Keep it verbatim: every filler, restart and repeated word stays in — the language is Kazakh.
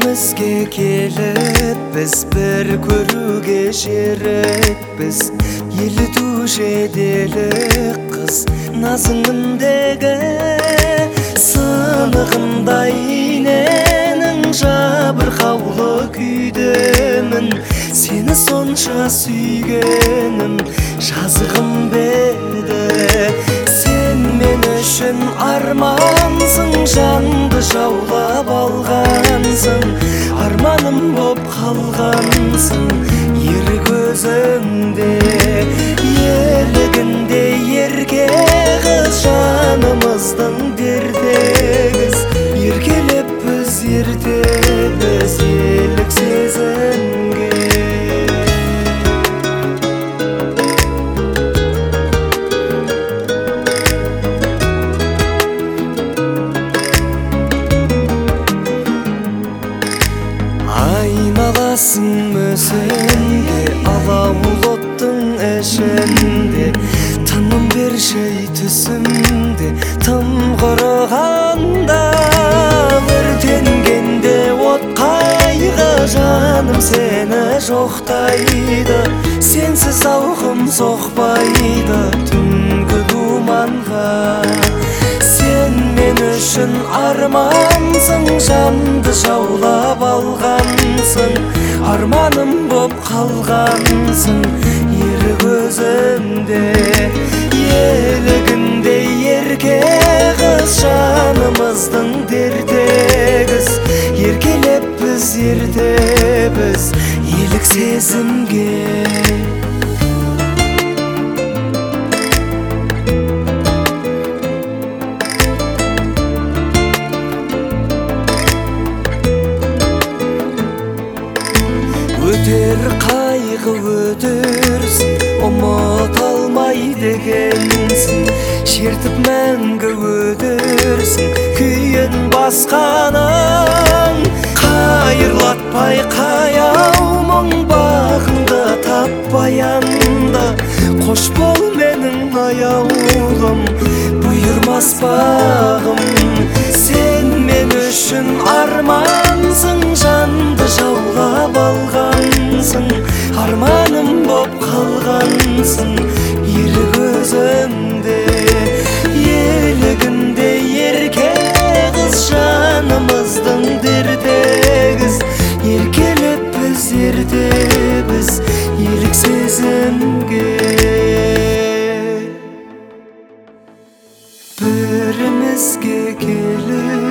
Birimiizge kelip biz bir körüge şerekpiz. Yeli tuş edelik kız nazınındege sınığınday inenin jabır havlı küydemin. Seni sonşa sүйgenim жазығым berde. Sen men üçün armansың, жанды жаулап алғансың, арманым боп қалғансың ер көзіңде. Елігінде ерке қыз жанымыздың дертегіз, еркелеп біз ерте біз елік сезімге. Айналасың өзіңде алауыл оттың ішінде, тыным бершей түсімде тым құрығанда. Өртенгенде от қайғы жаным сені жоқтайды, сенсіз ауқым соқпайды түнгі думанға. Сен мен үшін армансың, жанды жаулап алғансың, арманым боп қалғансың ер көзімде. Елігінде ерке қыз жанымыздың дертегіз, еркелеп біз ерте біз елік сезімге. Өтер қайғы өтерсің, ұмыт алмай дегенсің, шертіп мәңгі өтерсің күйін басқаның. Қайырлатпай қаяу мұң бағыңды таппай анда, қош бол менің аяулым бұйырмас бағым. Сен мен үшін армансың, жанды жаулап алғансың, арманым боп қалғансың ер көзімде. Елігінде ерке қыз жанымыздың дертегіз, еркелеп біз ерте біз елік сезімге. Бірімізге келіп